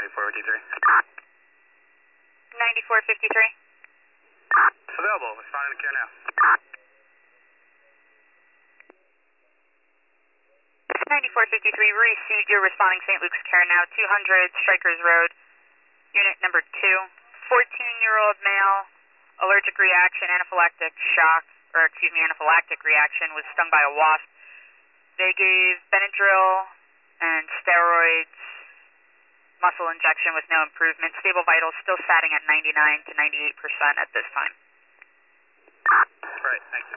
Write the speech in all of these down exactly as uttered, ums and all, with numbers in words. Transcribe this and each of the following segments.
ninety-four fifty-three. ninety-four fifty-three. Available, responding to care now. ninety-four fifty-three, received your responding Saint Luke's Care Now, two hundred Strikers Road, unit number two. fourteen-year-old male, allergic reaction, anaphylactic shock, or excuse me, anaphylactic reaction, was stung by a wasp. They gave Benadryl and steroids, muscle injection with no improvement. Stable vitals still sitting at ninety-nine to ninety-eight percent at this time. Right, thank you.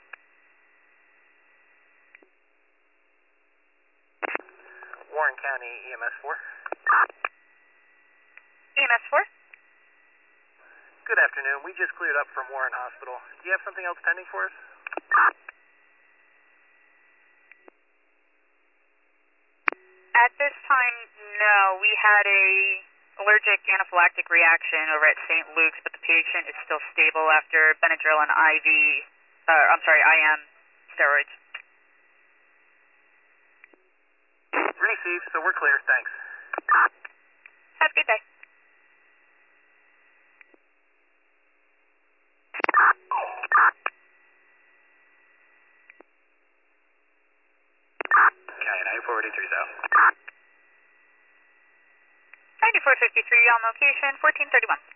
Warren County E M S four. E M S four? Good afternoon. We just cleared up from Warren Hospital. Do you have something else pending for us? At this time, no. We had a allergic anaphylactic reaction over at Saint Luke's, but the patient is still stable after Benadryl and I V, uh, I'm sorry, I M steroids. Received, so we're clear. Thanks. Have a good day. Okay, ninety-four fifty-three south. ninety-four fifty-three on location, fourteen thirty-one.